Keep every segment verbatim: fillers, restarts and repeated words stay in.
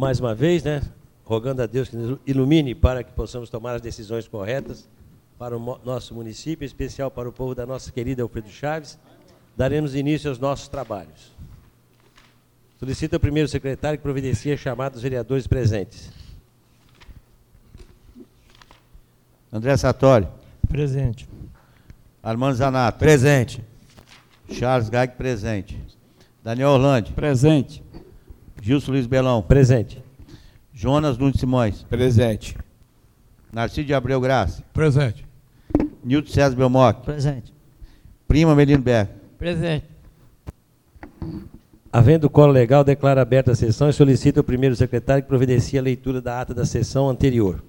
mais uma vez, né, rogando a Deus que nos ilumine para que possamos tomar as decisões corretas para o nosso município, em especial para o povo da nossa querida Alfredo Chaves, daremos início aos nossos trabalhos. Solicito ao primeiro secretário que providencie a chamada dos vereadores presentes. André Sartori. Presente. Armando Zanato. Presente. Charles Gaig, presente. Daniel Orlandi. Presente. Gilson Luiz Belão. Presente. Jonas Nunes Simões. Presente. Narciso de Abreu Graça. Presente. Nilton César Belmoc. Presente. Prima Melino Berg. Presente. Havendo colo legal, declaro aberta a sessão e solicito ao primeiro secretário que providencie a leitura da ata da sessão anterior.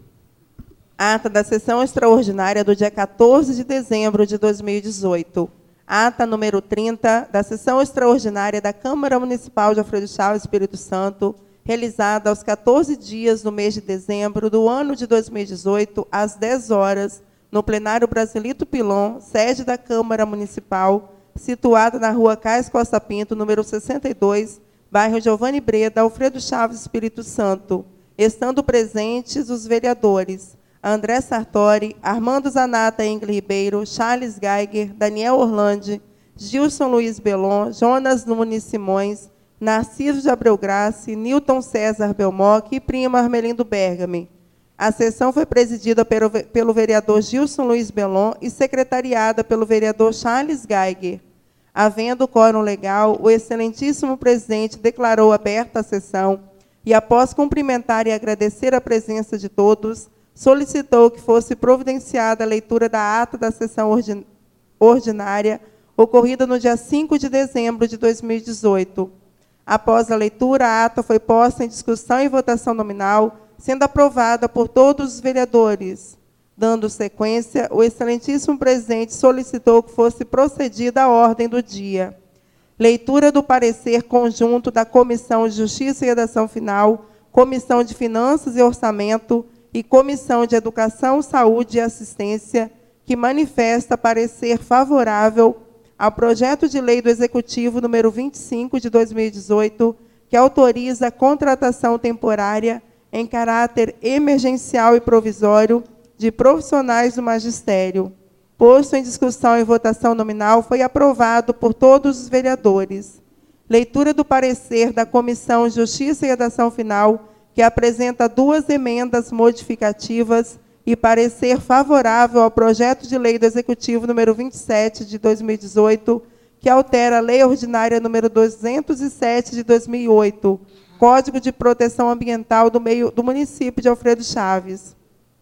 Ata da sessão extraordinária do dia quatorze de dezembro de dois mil e dezoito. Ata número trinta da sessão extraordinária da Câmara Municipal de Alfredo Chaves, Espírito Santo, realizada aos quatorze dias do mês de dezembro do ano de dois mil e dezoito, às dez horas, no plenário Brasilito Pilon, sede da Câmara Municipal, situada na rua Cais Costa Pinto, número sessenta e dois, bairro Giovanni Breda, Alfredo Chaves, Espírito Santo, estando presentes os vereadores André Sartori, Armando Zanata Engel Ribeiro, Charles Geiger, Daniel Orlandi, Gilson Luiz Belon, Jonas Nunes Simões, Narciso de Abreu Graça, Nilton César Belmoc e prima Armelindo Bergami. A sessão foi presidida pelo, pelo vereador Gilson Luiz Belon e secretariada pelo vereador Charles Geiger. Havendo quórum legal, o excelentíssimo presidente declarou aberta a sessão e, após cumprimentar e agradecer a presença de todos, solicitou que fosse providenciada a leitura da ata da sessão ordi- ordinária ocorrida no dia cinco de dezembro de dois mil e dezoito. Após a leitura, a ata foi posta em discussão e votação nominal, sendo aprovada por todos os vereadores. Dando sequência, o excelentíssimo presidente solicitou que fosse procedida a ordem do dia. Leitura do parecer conjunto da Comissão de Justiça e Redação Final, Comissão de Finanças e Orçamento e Comissão de Educação, Saúde e Assistência, que manifesta parecer favorável ao projeto de lei do Executivo número vinte e cinco de dois mil e dezoito, que autoriza a contratação temporária em caráter emergencial e provisório de profissionais do magistério. Posto em discussão e votação nominal, foi aprovado por todos os vereadores. Leitura do parecer da Comissão de Justiça e Redação Final, que apresenta duas emendas modificativas e parecer favorável ao projeto de lei do Executivo número vinte e sete de dois mil e dezoito, que altera a Lei Ordinária número duzentos e sete de dois mil e oito, Código de Proteção Ambiental do, meio, do município de Alfredo Chaves.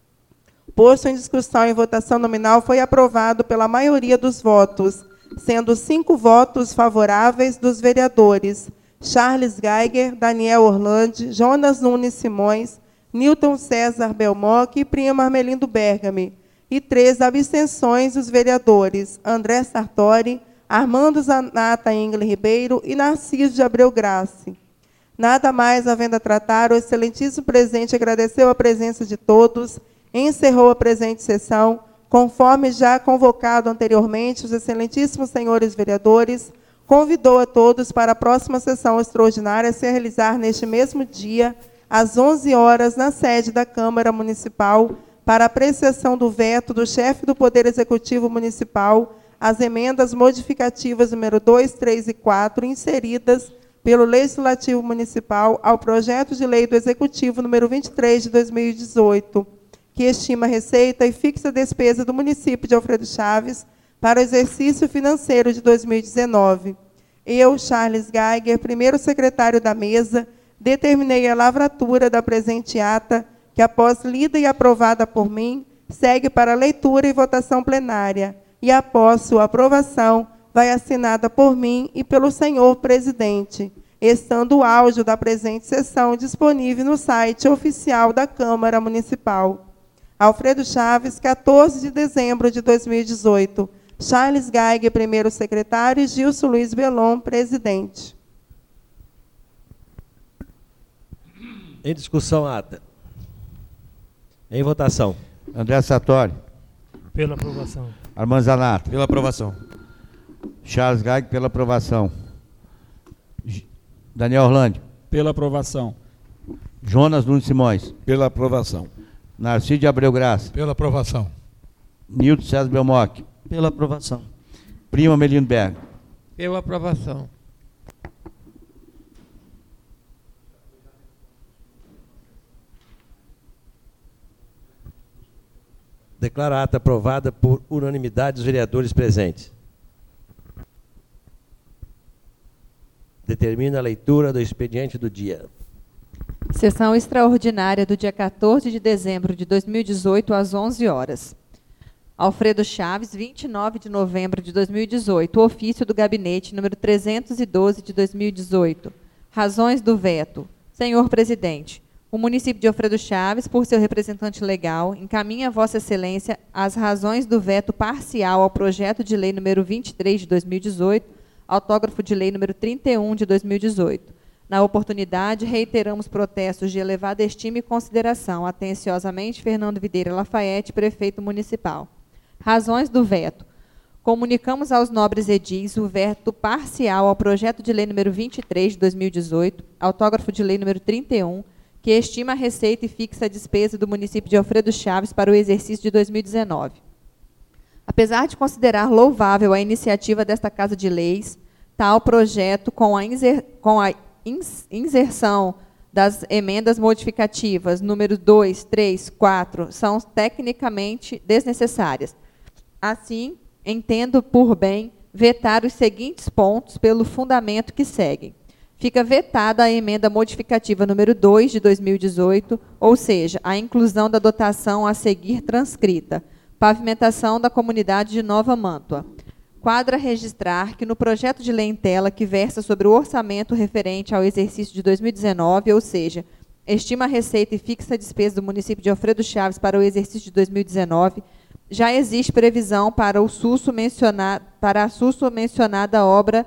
Posto em discussão e votação nominal, foi aprovado pela maioria dos votos, sendo cinco votos favoráveis dos vereadores Charles Geiger, Daniel Orlandi, Jonas Nunes Simões, Nilton César Belmoc e prima Armelindo Bergami, e três abstenções dos vereadores André Sartori, Armando Zanata Engel Ribeiro e Narciso de Abreu Graça. Nada mais havendo a tratar, o excelentíssimo presidente agradeceu a presença de todos, encerrou a presente sessão, conforme já convocado anteriormente, os excelentíssimos senhores vereadores, convidou a todos para a próxima sessão extraordinária a se realizar neste mesmo dia, às onze horas, na sede da Câmara Municipal, para apreciação do veto do chefe do Poder Executivo Municipal às emendas modificativas número dois, três e quatro, inseridas pelo Legislativo Municipal ao projeto de lei do Executivo número vinte e três de dois mil e dezoito, que estima a receita e fixa a despesa do município de Alfredo Chaves para o exercício financeiro de dois mil e dezenove. Eu, Charles Geiger, primeiro secretário da mesa, determinei a lavratura da presente ata, que, após lida e aprovada por mim, segue para leitura e votação plenária, e, após sua aprovação, vai assinada por mim e pelo senhor presidente, estando o áudio da presente sessão disponível no site oficial da Câmara Municipal. Alfredo Chaves, quatorze de dezembro de dois mil e dezoito. Charles Geiger, primeiro secretário, e Gilson Luiz Belon, presidente. Em discussão, ata. Em votação. André Sartori. Pela aprovação. Armando Zanato. Pela aprovação. Charles Geiger, pela aprovação. Daniel Orlandi. Pela aprovação. Jonas Nunes Simões. Pela aprovação. Narciso de Abreu Graça. Pela aprovação. Nilton César Belmoc. Pela aprovação. Prima Melino Berg. Pela aprovação. Declaro a ata aprovada por unanimidade dos vereadores presentes. Determina a leitura do expediente do dia. Sessão extraordinária do dia quatorze de dezembro de dois mil e dezoito, às onze horas. Alfredo Chaves, vinte e nove de novembro de dois mil e dezoito. Ofício do Gabinete, número trezentos e doze de dois mil e dezoito. Razões do veto. Senhor Presidente, o município de Alfredo Chaves, por seu representante legal, encaminha a Vossa Excelência as razões do veto parcial ao projeto de lei número vinte e três de dois mil e dezoito, autógrafo de lei número trinta e um de dois mil e dezoito. Na oportunidade, reiteramos protestos de elevada estima e consideração. Atenciosamente, Fernando Videira Lafayette, prefeito municipal. Razões do veto. Comunicamos aos nobres edis o veto parcial ao projeto de lei número vinte e três de dois mil e dezoito, autógrafo de lei número trinta e um, que estima a receita e fixa a despesa do município de Alfredo Chaves para o exercício de dois mil e dezenove. Apesar de considerar louvável a iniciativa desta Casa de Leis, tal projeto, com a, inser, com a inserção das emendas modificativas número dois, três, quatro, são tecnicamente desnecessárias. Assim, entendo por bem vetar os seguintes pontos pelo fundamento que seguem. Fica vetada a emenda modificativa número dois de dois mil e dezoito, ou seja, a inclusão da dotação a seguir transcrita. Pavimentação da comunidade de Nova Mantua. Quadra registrar que no projeto de lei em tela que versa sobre o orçamento referente ao exercício de dois mil e dezenove, ou seja, estima a receita e fixa a despesa do município de Alfredo Chaves para o exercício de dois mil e dezenove, já existe previsão para o susto mencionado, para a susto mencionada obra,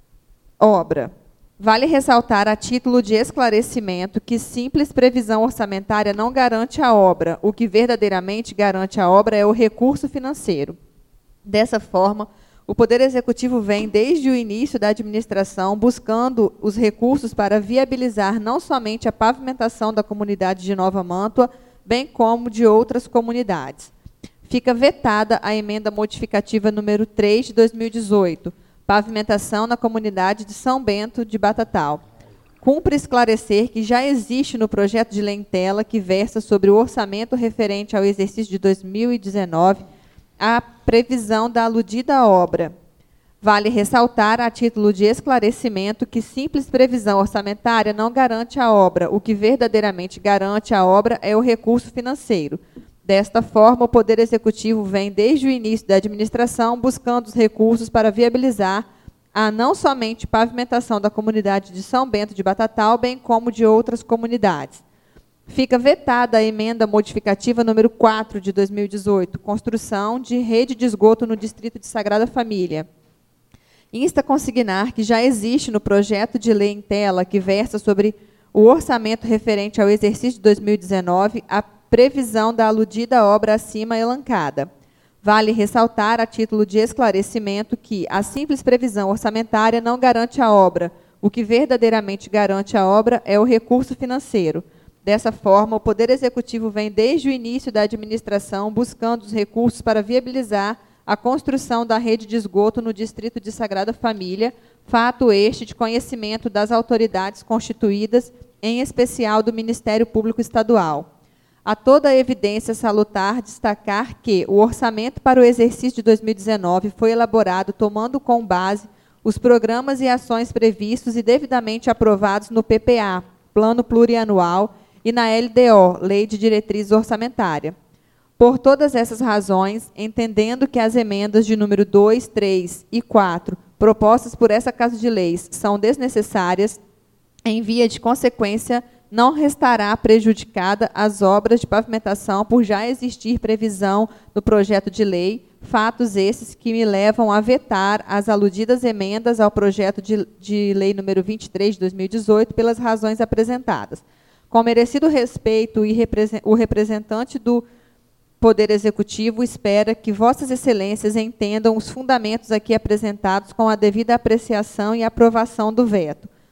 obra. Vale ressaltar, a título de esclarecimento, que simples previsão orçamentária não garante a obra. O que verdadeiramente garante a obra é o recurso financeiro. Dessa forma, o Poder Executivo vem, desde o início da administração, buscando os recursos para viabilizar não somente a pavimentação da comunidade de Nova Mantua, bem como de outras comunidades. Fica vetada a emenda modificativa número três de dois mil e dezoito, pavimentação na comunidade de São Bento de Batatal. Cumpre esclarecer que já existe no projeto de lei em tela que versa sobre o orçamento referente ao exercício de dois mil e dezenove a previsão da aludida obra. Vale ressaltar, a título de esclarecimento, que simples previsão orçamentária não garante a obra. O que verdadeiramente garante a obra é o recurso financeiro. Desta forma, o Poder Executivo vem, desde o início da administração, buscando os recursos para viabilizar a não somente pavimentação da comunidade de São Bento de Batatal, bem como de outras comunidades. Fica vetada a emenda modificativa número quatro de dois mil e dezoito, construção de rede de esgoto no distrito de Sagrada Família. Insta a consignar que já existe no projeto de lei em tela que versa sobre o orçamento referente ao exercício de dois mil e dezenove a previsão da aludida obra acima elencada. Vale ressaltar, a título de esclarecimento, que a simples previsão orçamentária não garante a obra. O que verdadeiramente garante a obra é o recurso financeiro. Dessa forma, o Poder Executivo vem, desde o início da administração, buscando os recursos para viabilizar a construção da rede de esgoto no distrito de Sagrada Família, fato este de conhecimento das autoridades constituídas, em especial do Ministério Público Estadual. A toda evidência salutar destacar que o orçamento para o exercício de dois mil e dezenove foi elaborado tomando como base os programas e ações previstos e devidamente aprovados no P P A, Plano Plurianual, e na L D O, Lei de Diretrizes Orçamentária. Por todas essas razões, entendendo que as emendas de número dois, três e quatro, propostas por essa Casa de Leis, são desnecessárias, em via de consequência, não restará prejudicada as obras de pavimentação por já existir previsão no projeto de lei, fatos esses que me levam a vetar as aludidas emendas ao projeto de, de lei número vinte e três de dois mil e dezoito pelas razões apresentadas. Com merecido respeito, e represent, o representante do Poder Executivo espera que Vossas Excelências entendam os fundamentos aqui apresentados com a devida apreciação e aprovação do veto.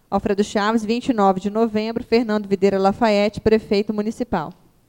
Alfredo Chaves, vinte e nove de novembro. Fernando Videira Lafayette, prefeito municipal.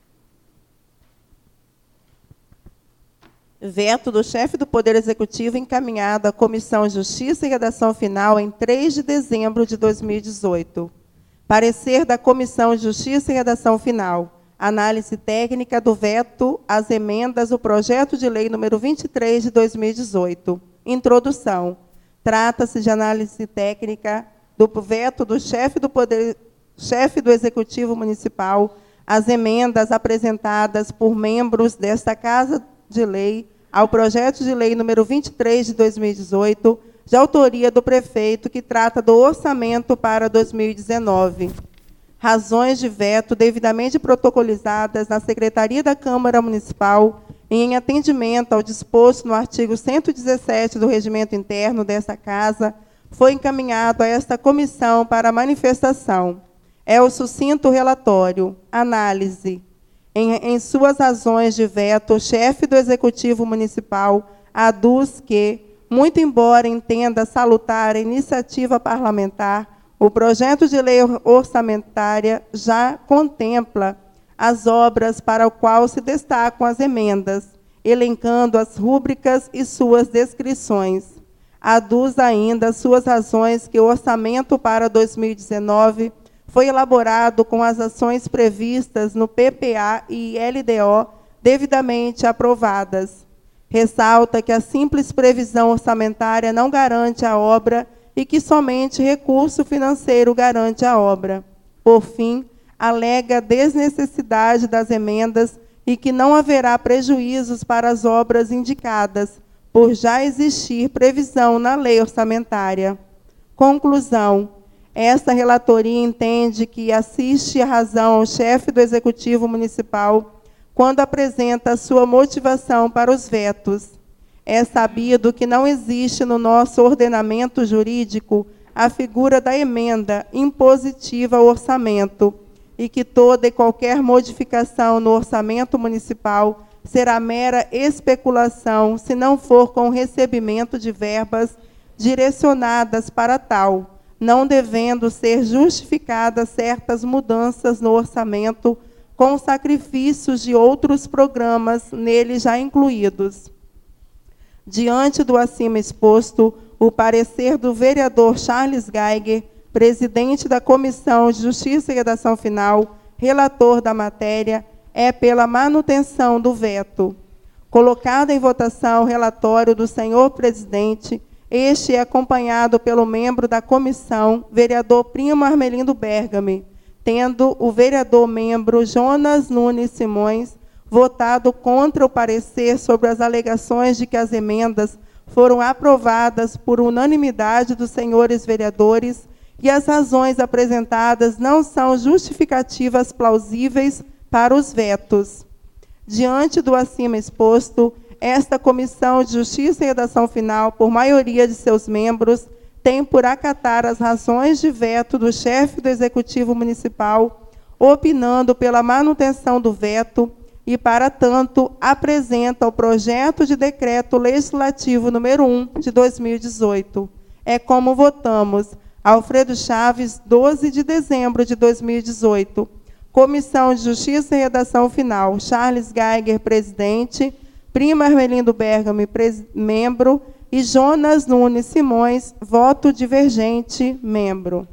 Veto do chefe do Poder Executivo encaminhado à Comissão de Justiça e Redação Final em três de dezembro de dois mil e dezoito. Parecer da Comissão de Justiça e Redação Final. Análise técnica do veto às emendas do projeto de lei número vinte e três de dois mil e dezoito. Introdução. Trata-se de análise técnica do veto do chefe do Poder, chefe do Executivo Municipal às emendas apresentadas por membros desta Casa de Lei ao projeto de lei número vinte e três de dois mil e dezoito, de autoria do prefeito, que trata do orçamento para dois mil e dezenove. Razões de veto devidamente protocolizadas na Secretaria da Câmara Municipal e em atendimento ao disposto no artigo cento e dezessete do Regimento Interno desta Casa, foi encaminhado a esta comissão para manifestação. É o sucinto relatório. Análise. Em, em suas razões de veto, o chefe do Executivo Municipal aduz que, muito embora entenda salutar a iniciativa parlamentar, o projeto de lei orçamentária já contempla as obras para o qual se destacam as emendas, elencando as rúbricas e suas descrições. Aduz ainda suas razões que o orçamento para dois mil e dezenove foi elaborado com as ações previstas no P P A e L D O devidamente aprovadas. Ressalta que a simples previsão orçamentária não garante a obra e que somente recurso financeiro garante a obra. Por fim, alega a desnecessidade das emendas e que não haverá prejuízos para as obras indicadas, por já existir previsão na lei orçamentária. Conclusão. Esta relatoria entende que assiste a razão ao chefe do Executivo Municipal quando apresenta a sua motivação para os vetos. É sabido que não existe no nosso ordenamento jurídico a figura da emenda impositiva ao orçamento e que toda e qualquer modificação no orçamento municipal será mera especulação se não for com recebimento de verbas direcionadas para tal, não devendo ser justificadas certas mudanças no orçamento com sacrifícios de outros programas nele já incluídos. Diante do acima exposto, o parecer do vereador Charles Geiger, presidente da Comissão de Justiça e Redação Final, relator da matéria, é pela manutenção do veto. Colocado em votação o relatório do senhor presidente, este é acompanhado pelo membro da comissão, vereador Primo Armelindo Bergami, tendo o vereador membro Jonas Nunes Simões votado contra o parecer sobre as alegações de que as emendas foram aprovadas por unanimidade dos senhores vereadores e as razões apresentadas não são justificativas plausíveis para os vetos. Diante do acima exposto, esta Comissão de Justiça e Redação Final, por maioria de seus membros, tem por acatar as razões de veto do chefe do Executivo Municipal, opinando pela manutenção do veto e, para tanto, apresenta o projeto de decreto legislativo número um de dois mil e dezoito. É como votamos. Alfredo Chaves, doze de dezembro de dois mil e dezoito. Comissão de Justiça e Redação Final, Charles Geiger, presidente, Primo Armelindo Bergami, membro, e Jonas Nunes Simões, voto divergente, membro.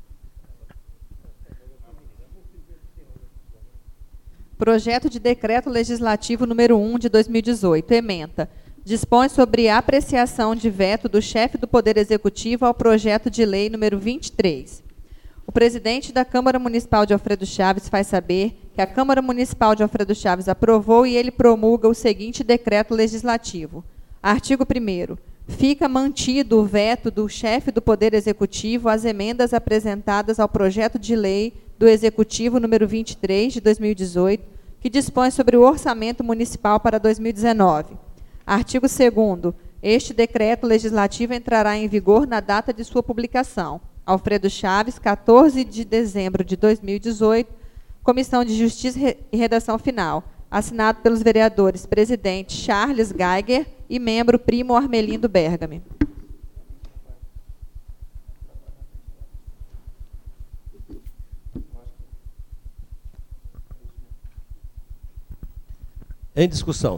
Projeto de Decreto Legislativo número um de dois mil e dezoito, ementa. Dispõe sobre a apreciação de veto do chefe do Poder Executivo ao projeto de lei número vinte e três. O presidente da Câmara Municipal de Alfredo Chaves faz saber que a Câmara Municipal de Alfredo Chaves aprovou e ele promulga o seguinte decreto legislativo. Artigo primeiro. Fica mantido o veto do chefe do Poder Executivo às emendas apresentadas ao projeto de lei do Executivo número vinte e três de dois mil e dezoito, que dispõe sobre o orçamento municipal para dois mil e dezenove. Artigo segundo. Este decreto legislativo entrará em vigor na data de sua publicação. Alfredo Chaves, quatorze de dezembro de dois mil e dezoito, Comissão de Justiça e Redação Final. Assinado pelos vereadores presidente Charles Geiger e membro Primo Armelindo Bergami. Em discussão.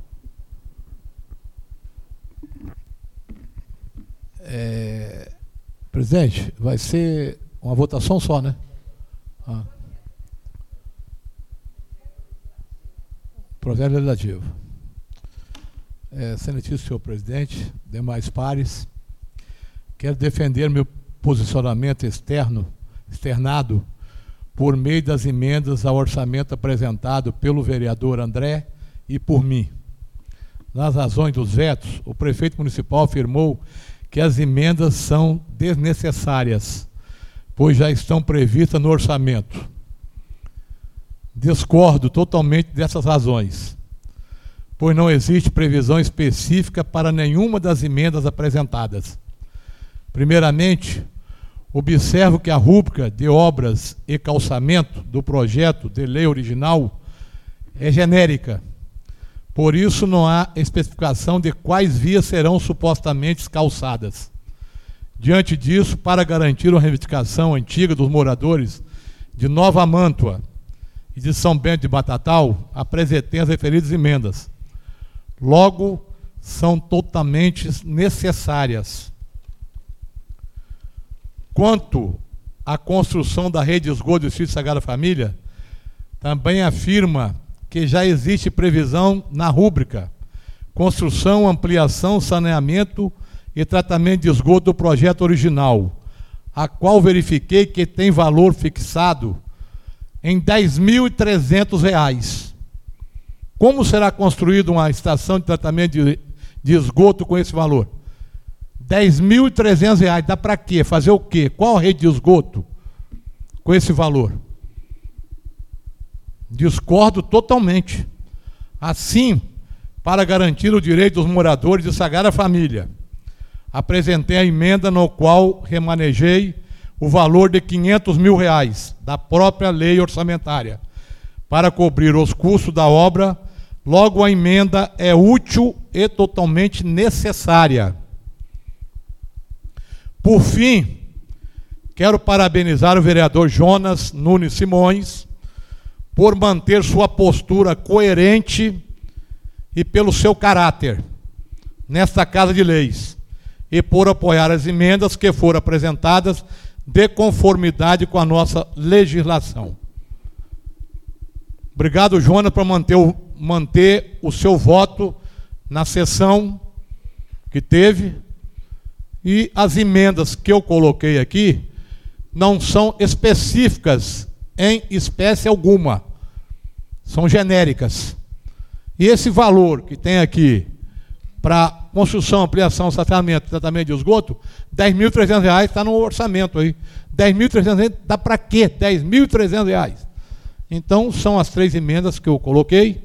É, presidente, vai ser uma votação só, né? Ah. Projeto legislativo. É, excelentíssimo senhor presidente, demais pares, quero defender meu posicionamento externo, externado, por meio das emendas ao orçamento apresentado pelo vereador André e por mim. Nas razões dos vetos, o prefeito municipal afirmou que as emendas são desnecessárias, pois já estão previstas no orçamento. Discordo totalmente dessas razões, pois não existe previsão específica para nenhuma das emendas apresentadas. Primeiramente, observo que a rúbrica de obras e calçamento do projeto de lei original é genérica. Por isso, não há especificação de quais vias serão supostamente calçadas. Diante disso, para garantir uma reivindicação antiga dos moradores de Nova Mantua e de São Bento de Batatal, apresentei as referidas emendas. Logo, são totalmente necessárias. Quanto à construção da rede de esgoto do Distrito Sagrada Família, também afirma que já existe previsão na rúbrica construção, ampliação, saneamento e tratamento de esgoto do projeto original, a qual verifiquei que tem valor fixado em dez mil e trezentos reais. Como será construída uma estação de tratamento de, de esgoto com esse valor? dez mil e trezentos reais, dá para quê? Fazer o quê? Qual a rede de esgoto com esse valor? Discordo totalmente. Assim, para garantir o direito dos moradores de Sagrada Família, apresentei a emenda no qual remanejei o valor de quinhentos mil reais da própria lei orçamentária para cobrir os custos da obra. Logo, a emenda é útil e totalmente necessária. Por fim, quero parabenizar o vereador Jonas Nunes Simões por manter sua postura coerente e pelo seu caráter nesta Casa de Leis e por apoiar as emendas que foram apresentadas de conformidade com a nossa legislação. Obrigado, Jonas, por manter o, manter o seu voto na sessão que teve. E as emendas que eu coloquei aqui não são específicas em espécie alguma, são genéricas. E esse valor que tem aqui para construção, ampliação, saneamento, tratamento de esgoto, dez mil e trezentos reais está no orçamento aí. dez mil e trezentos reais dá para quê? dez mil e trezentos reais. Então, são as três emendas que eu coloquei.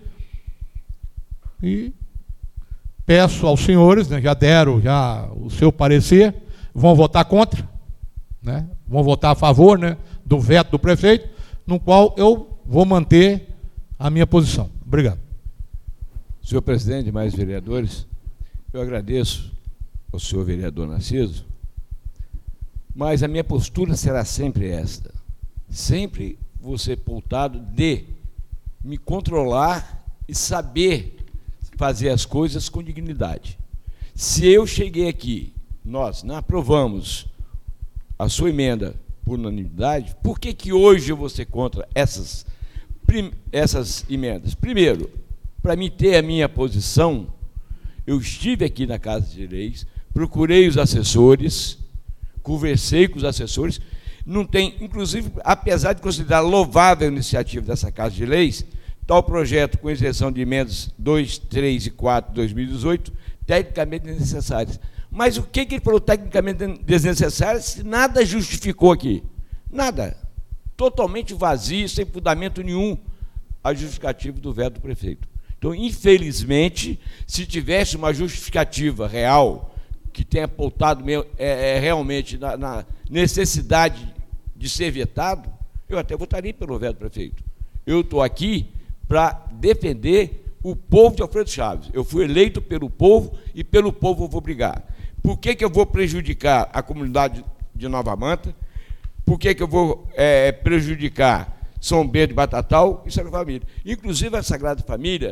E peço aos senhores, né, já deram já o seu parecer, vão votar contra, né, vão votar a favor, né, do veto do prefeito, no qual eu vou manter a minha posição. Obrigado. Senhor presidente, mais vereadores, eu agradeço ao senhor vereador Narciso, mas a minha postura será sempre esta. Sempre vou ser pautado de me controlar e saber fazer as coisas com dignidade. Se eu cheguei aqui, nós não aprovamos a sua emenda por unanimidade, por que que hoje eu vou ser contra essas, essas emendas? Primeiro, para mim ter a minha posição, eu estive aqui na Casa de Leis, procurei os assessores, conversei com os assessores, não tem, inclusive, apesar de considerar louvável a iniciativa dessa Casa de Leis, tal projeto com exceção de emendas dois, três e quatro de dois mil e dezoito, tecnicamente desnecessárias. Mas o que, que ele falou tecnicamente desnecessárias se nada justificou aqui? Nada. Totalmente vazio, sem fundamento nenhum, a justificativa do veto do prefeito. Então, infelizmente, se tivesse uma justificativa real, que tenha apontado é, é, realmente na, na necessidade de ser vetado, eu até votaria pelo veto do prefeito. Eu estou aqui para defender o povo de Alfredo Chaves. Eu fui eleito pelo povo e pelo povo eu vou brigar. Por que que eu vou prejudicar a comunidade de Nova Manta? Por que que eu vou é, prejudicar São Bento de Batatal e Sagrada Família? Inclusive a Sagrada Família,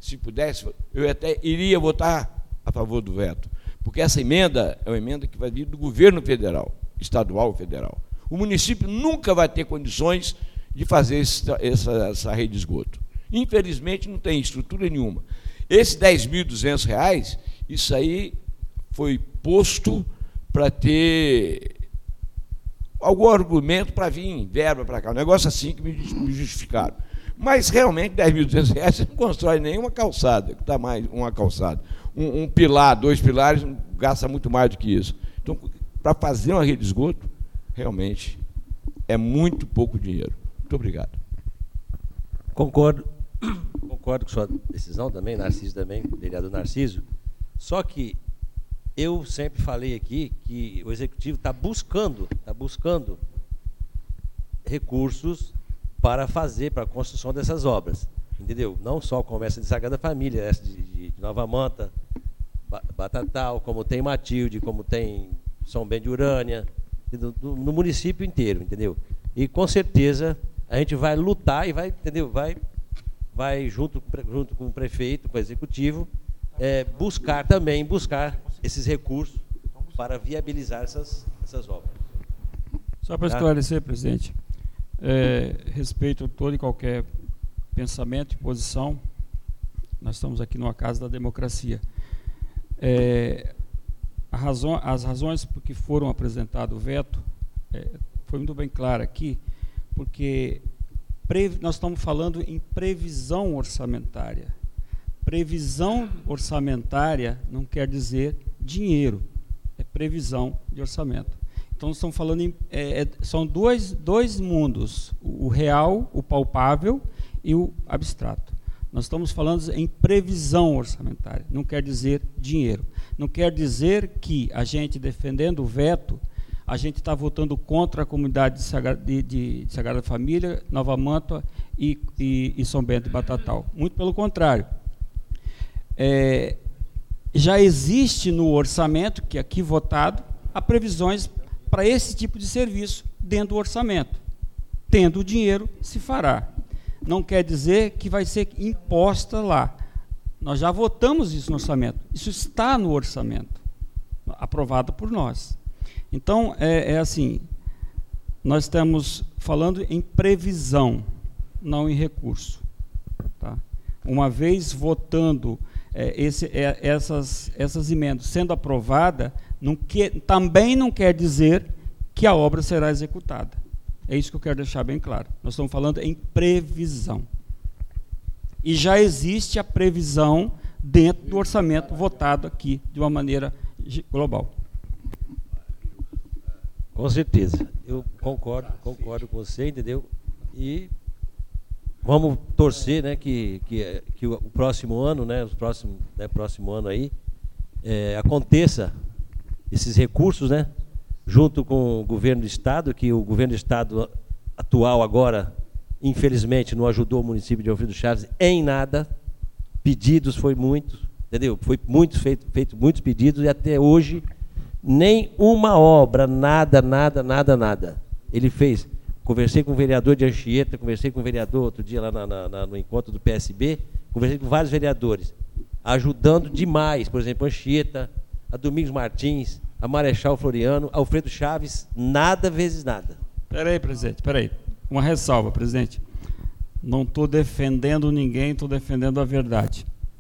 se pudesse, eu até iria votar a favor do veto, porque essa emenda é uma emenda que vai vir do governo federal, estadual e federal. O município nunca vai ter condições de fazer essa, essa, essa rede de esgoto. Infelizmente, não tem estrutura nenhuma. Esses dez mil e duzentos reais, isso aí foi posto para ter algum argumento para vir verba para cá. Um negócio assim que me justificaram. Mas, realmente, dez mil e duzentos reais você não constrói nenhuma calçada, que está mais uma calçada. Um, um pilar, dois pilares, gasta muito mais do que isso. Então, para fazer uma rede de esgoto, realmente, é muito pouco dinheiro. Muito obrigado. Concordo. Concordo com sua decisão também, Narciso também, vereador Narciso. Só que eu sempre falei aqui que o Executivo está buscando, está buscando recursos para fazer, para a construção dessas obras. Entendeu? Não só como essa de Sagrada Família, essa de, de Nova Manta, Batatal, como tem Matilde, como tem São Bento de Urânia, no, no município inteiro, entendeu? E com certeza a gente vai lutar e vai, entendeu? Vai, vai junto, junto com o prefeito, com o executivo, é, buscar também, buscar esses recursos para viabilizar essas, essas obras. Só para esclarecer, presidente, é, respeito todo e qualquer pensamento e posição, nós estamos aqui numa casa da democracia. É, a razão, as razões por que foram apresentado o veto, é, foi muito bem clara aqui, porque pre, nós estamos falando em previsão orçamentária. Previsão orçamentária não quer dizer dinheiro, é previsão de orçamento. Então, nós estamos falando em, é, é, são dois, dois mundos, o, o real, o palpável e o abstrato. Nós estamos falando em previsão orçamentária, não quer dizer dinheiro. Não quer dizer que a gente, defendendo o veto, a gente está votando contra a comunidade de Sagrada, de, de, de Sagrada Família, Nova Manta e, e, e São Bento e Batatal. Muito pelo contrário. É, já existe no orçamento, que é aqui votado, há previsões para esse tipo de serviço dentro do orçamento. Tendo o dinheiro, se fará. Não quer dizer que vai ser imposta lá. Nós já votamos isso no orçamento. Isso está no orçamento, aprovado por nós. Então, é, é assim, nós estamos falando em previsão, não em recurso. Tá? Uma vez votando é, esse, é, essas, essas emendas sendo aprovada, não que, também não quer dizer que a obra será executada. É isso que eu quero deixar bem claro. Nós estamos falando em previsão. E já existe a previsão dentro do orçamento votado aqui, de uma maneira global. Com certeza. Eu concordo, concordo com você, entendeu? E vamos torcer, né, que, que, que o próximo ano, né, o próximo, né, próximo ano aí, é, aconteça esses recursos, né, junto com o governo do Estado, que o governo do Estado atual agora, infelizmente, não ajudou o município de Alfredo Chaves em nada. Pedidos foi muitos, entendeu? Foi muito feito, feito muitos pedidos e até hoje nem uma obra, nada, nada, nada, nada. Ele fez. Conversei com o vereador de Anchieta, conversei com o vereador outro dia lá na, na, na, no encontro do P S B, conversei com vários vereadores, ajudando demais, por exemplo, Anchieta, a Domingos Martins, a Marechal Floriano, Alfredo Chaves, nada vezes nada. Espera aí, presidente, espera aí. Uma ressalva, presidente. Não estou defendendo ninguém, estou defendendo a verdade.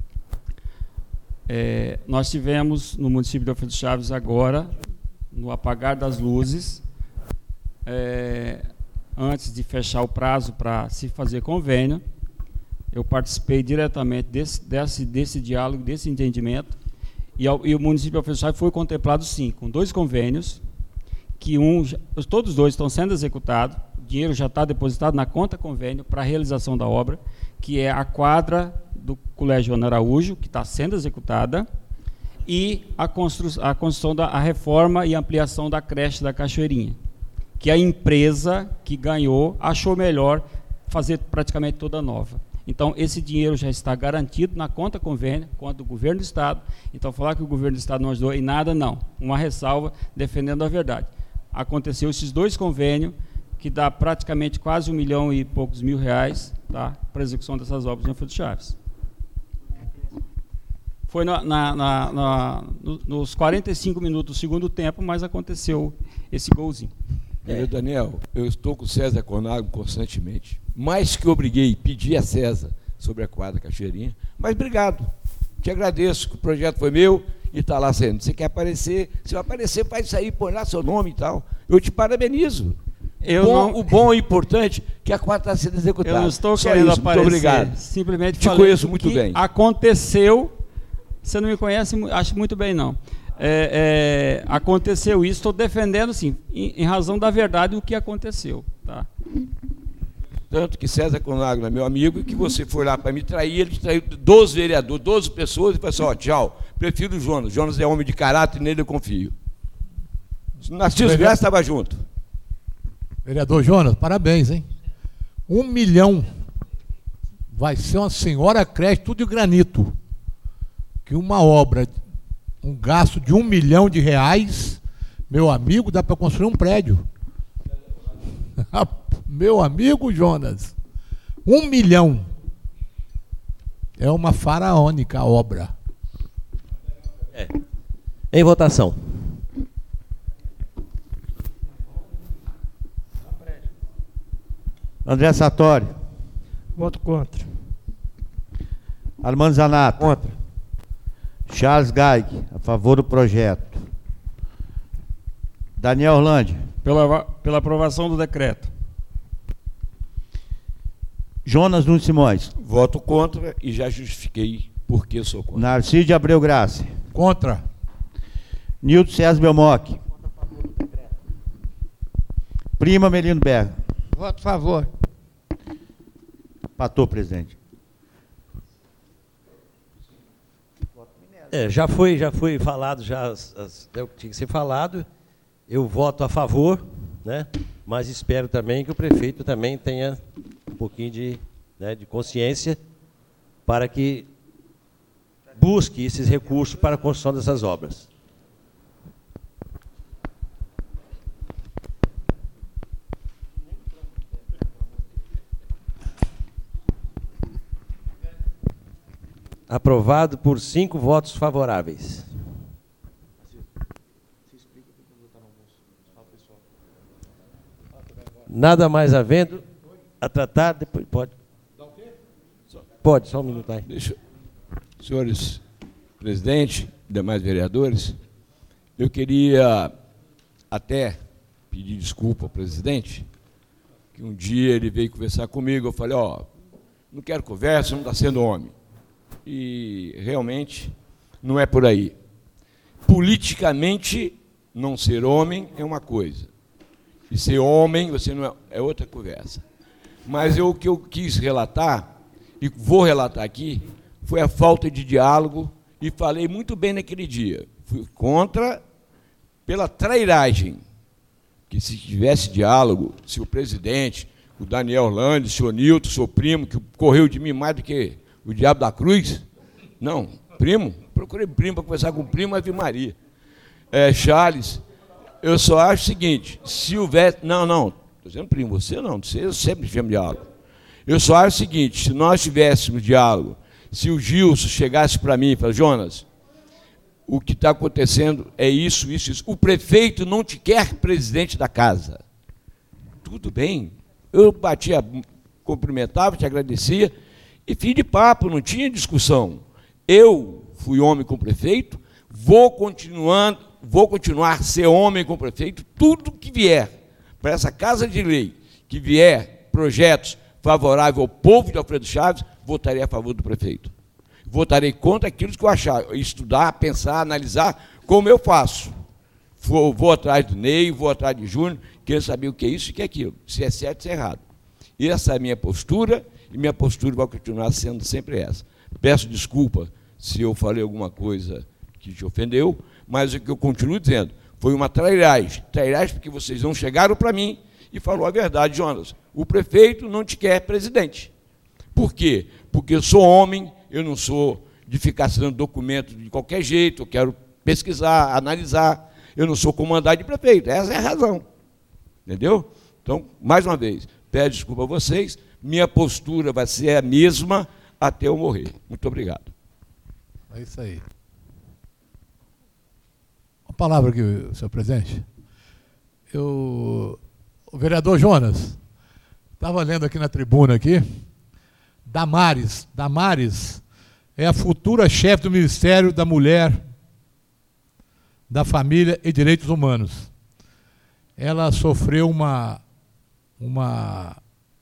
É, nós tivemos no município de Alfredo Chaves agora, no apagar das luzes, é, antes de fechar o prazo para se fazer convênio, eu participei diretamente desse, desse, desse diálogo, desse entendimento, e, ao, e o município de Alfredo Chaves foi contemplado, sim, com dois convênios, que um, todos os dois estão sendo executados, o dinheiro já está depositado na conta convênio para a realização da obra, que é a quadra do Colégio Ana Araújo, que está sendo executada, e a, constru, a construção da a reforma e ampliação da creche da Cachoeirinha, que a empresa que ganhou achou melhor fazer praticamente toda nova. Então, esse dinheiro já está garantido na conta convênio, conta do governo do Estado. Então, falar que o governo do Estado não ajudou em nada, não. Uma ressalva, defendendo a verdade. Aconteceu esses dois convênios, que dá praticamente quase um milhão e poucos mil reais, tá, para a execução dessas obras no Alfredo Chaves. Foi na, na, na, na, nos quarenta e cinco minutos do segundo tempo, mas aconteceu esse golzinho. É. Daniel, eu estou com o César Conago constantemente. Mais que obriguei, pedi a César sobre a quadra Cachoeirinha, mas obrigado. Te agradeço, que o projeto foi meu e está lá sendo. Você quer aparecer? Se eu aparecer, faz sair, põe lá seu nome e tal. Eu te parabenizo. Eu bom, não... O bom e importante é que a quadra está sendo executada. Eu não estou Só querendo isso, aparecer. Muito obrigado. Simplesmente te conheço muito que bem. Aconteceu. Você não me conhece, acho muito bem, não. É, é, aconteceu isso, estou defendendo, sim, em, em razão da verdade, o que aconteceu. Tá? Tanto que César Conago é meu amigo, e que você foi lá para me trair, ele traiu doze vereadores, doze pessoas, e falou assim, ó, tchau, prefiro o Jonas. Jonas é homem de caráter, nele eu confio. Narciso Graça estava junto. Vereador Jonas, parabéns, hein? Um milhão vai ser uma senhora creche, tudo de granito. Que uma obra, um gasto de um milhão de reais, meu amigo, dá para construir um prédio. Meu amigo Jonas, um milhão. É uma faraônica obra. É. Em votação. André Sartori. Voto contra. Armando Zanata. Contra. Charles Gaig, a favor do projeto. Daniel Orlandi. Pela, pela aprovação do decreto. Jonas Nunes Simões. Voto contra e já justifiquei por que sou contra. Narciso de Abreu Graça. Contra. Nilton César Belmoc. Prima Melino Berga. Voto a favor. Patou, presidente. É, já foi, já foi falado, já as, as, é o que tinha que ser falado. Eu voto a favor, né? Mas espero também que o prefeito também tenha um pouquinho de, né, de consciência para que busque esses recursos para a construção dessas obras. Aprovado por cinco votos favoráveis. Nada mais havendo a tratar, depois pode. Pode, só um minuto aí. Deixa, senhores presidente, demais vereadores, eu queria até pedir desculpa ao presidente, que um dia ele veio conversar comigo, eu falei, ó, não quero conversa, não está sendo homem. E realmente não é por aí. Politicamente, não ser homem é uma coisa. E ser homem, você não é, é outra conversa. Mas eu, o que eu quis relatar, e vou relatar aqui, foi a falta de diálogo, e falei muito bem naquele dia. Fui contra, pela trairagem, que se tivesse diálogo, se o presidente, o Daniel Orlandi, o senhor Nilton, seu primo, que correu de mim mais do que o diabo da cruz, não, primo, procurei primo para conversar com o primo, Ave Maria. É, Charles, eu só acho o seguinte, se houver, não, não, estou dizendo primo, você não, você sempre tivemos diálogo. Eu só acho o seguinte, se nós tivéssemos diálogo, se o Gilson chegasse para mim e falasse, Jonas, o que está acontecendo é isso, isso, isso, o prefeito não te quer presidente da casa. Tudo bem, eu batia, cumprimentava, te agradecia, e fim de papo, não tinha discussão. Eu fui homem com o prefeito, vou, continuando, vou continuar a ser homem com o prefeito, tudo que vier para essa Casa de Lei, que vier projetos favoráveis ao povo de Alfredo Chaves, votarei a favor do prefeito. Votarei contra aquilo que eu achar, estudar, pensar, analisar, como eu faço. Vou, vou atrás do Ney, vou atrás de Júnior, quero saber o que é isso e o que é aquilo, se é certo, se é errado. E essa é a minha postura, e minha postura vai continuar sendo sempre essa. Peço desculpa se eu falei alguma coisa que te ofendeu, mas o que eu continuo dizendo, foi uma trairagem. Trairagem porque vocês não chegaram para mim e falou a verdade, Jonas. O prefeito não te quer presidente. Por quê? Porque eu sou homem, eu não sou de ficar assinando documento de qualquer jeito, eu quero pesquisar, analisar, eu não sou comandante de prefeito, essa é a razão. Entendeu? Então, mais uma vez, peço desculpa a vocês, minha postura vai ser a mesma até eu morrer. Muito obrigado. É isso aí. Uma palavra aqui, senhor presidente. Eu, o vereador Jonas, estava lendo aqui na tribuna aqui, Damares, Damares é a futura chefe do Ministério da Mulher, da Família e Direitos Humanos. Ela sofreu uma, uma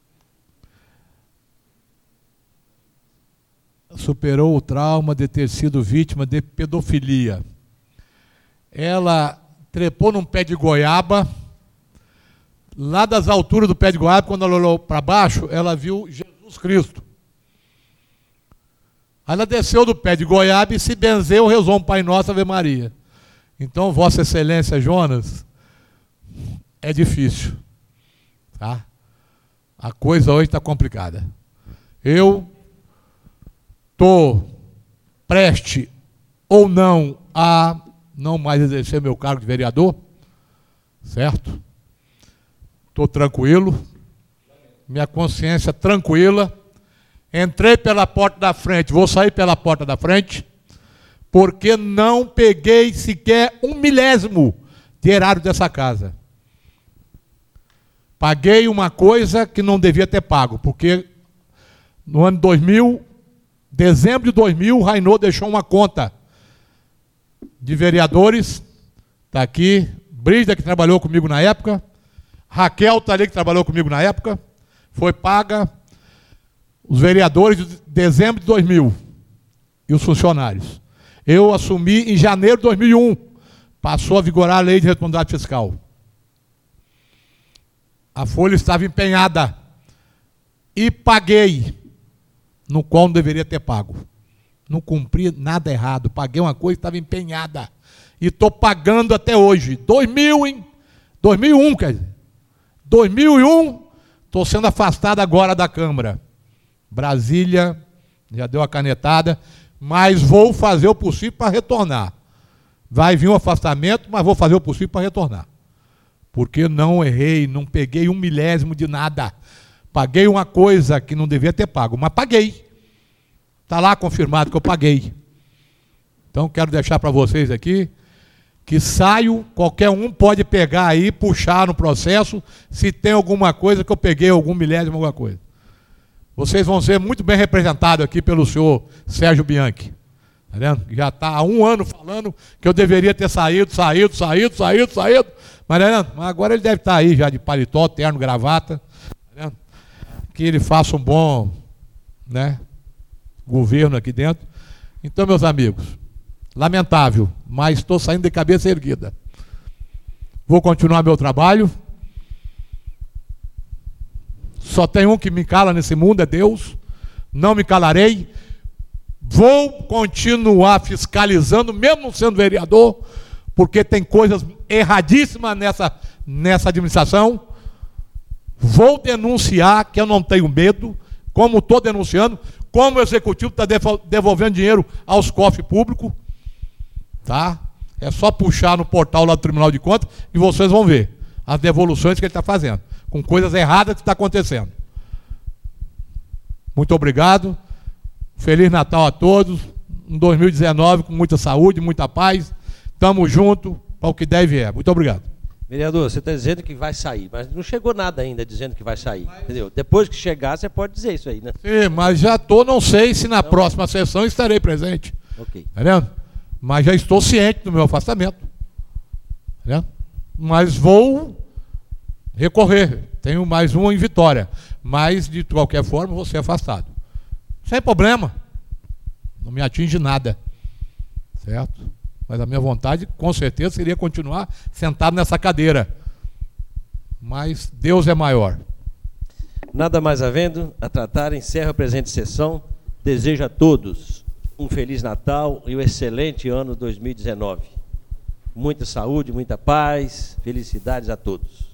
superou o trauma de ter sido vítima de pedofilia. Ela trepou num pé de goiaba, lá das alturas do pé de goiaba, quando ela olhou para baixo, ela viu Jesus Cristo. Aí ela desceu do pé de goiaba e se benzeu, rezou um Pai Nosso, Ave Maria. Então, Vossa Excelência Jonas, é difícil, tá? A coisa hoje está complicada. Eu estou preste ou não a não mais exercer meu cargo de vereador, certo? Estou tranquilo, minha consciência tranquila. Entrei pela porta da frente, vou sair pela porta da frente, porque não peguei sequer um milésimo de erário dessa casa. Paguei uma coisa que não devia ter pago, porque no ano dois mil, dezembro de dois mil, o Rainô deixou uma conta de vereadores, está aqui, Brígida, que trabalhou comigo na época, Raquel está ali, que trabalhou comigo na época, foi paga os vereadores de dezembro de dois mil e os funcionários. Eu assumi em janeiro de dois mil e um, passou a vigorar a lei de responsabilidade fiscal. A folha estava empenhada e paguei no qual não deveria ter pago. Não cumpri nada errado, paguei uma coisa que estava empenhada e estou pagando até hoje. dois mil, hein? dois mil e um, quer dizer. dois mil e um, estou sendo afastado agora da Câmara. Brasília já deu a canetada, mas vou fazer o possível para retornar. Vai vir um afastamento, mas vou fazer o possível para retornar. Porque não errei, não peguei um milésimo de nada. Paguei uma coisa que não devia ter pago, mas paguei. Está lá confirmado que eu paguei. Então quero deixar para vocês aqui que saio, qualquer um pode pegar aí, puxar no processo, se tem alguma coisa que eu peguei, algum milésimo, alguma coisa. Vocês vão ser muito bem representados aqui pelo senhor Sérgio Bianchi. Tá vendo? Já está há um ano falando que eu deveria ter saído, saído, saído, saído, saído. Mas, tá mas agora ele deve estar aí já de paletó, terno, gravata. Tá vendo? Que ele faça um bom, né, governo aqui dentro. Então, meus amigos, lamentável, mas estou saindo de cabeça erguida. Vou continuar meu trabalho. Só tem um que me cala nesse mundo, é Deus. Não me calarei. Vou continuar fiscalizando, mesmo sendo vereador, porque tem coisas erradíssimas nessa, nessa administração. Vou denunciar, que eu não tenho medo, como estou denunciando, como o executivo está devolvendo dinheiro aos cofres públicos. Tá? É só puxar no portal lá do Tribunal de Contas e vocês vão ver as devoluções que ele está fazendo, com coisas erradas que está acontecendo. Muito obrigado. Feliz Natal a todos. Um dois mil e dezenove com muita saúde, muita paz. Tamo junto para o que deve é. Muito obrigado. Vereador, você está dizendo que vai sair, mas não chegou nada ainda dizendo que vai sair. Mas... entendeu? Depois que chegar, você pode dizer isso aí, né? Sim, mas já estou, não sei se na então... próxima sessão estarei presente. Ok. Tá vendo? Mas já estou ciente do meu afastamento. Tá vendo? Mas vou recorrer. Tenho mais uma em Vitória. Mas, de qualquer forma, vou ser afastado. Sem problema. Não me atinge nada. Certo? Mas a minha vontade, com certeza, seria continuar sentado nessa cadeira. Mas Deus é maior. Nada mais havendo a tratar, encerra a presente sessão. Desejo a todos um Feliz Natal e um excelente ano dois mil e dezenove. Muita saúde, muita paz, felicidades a todos.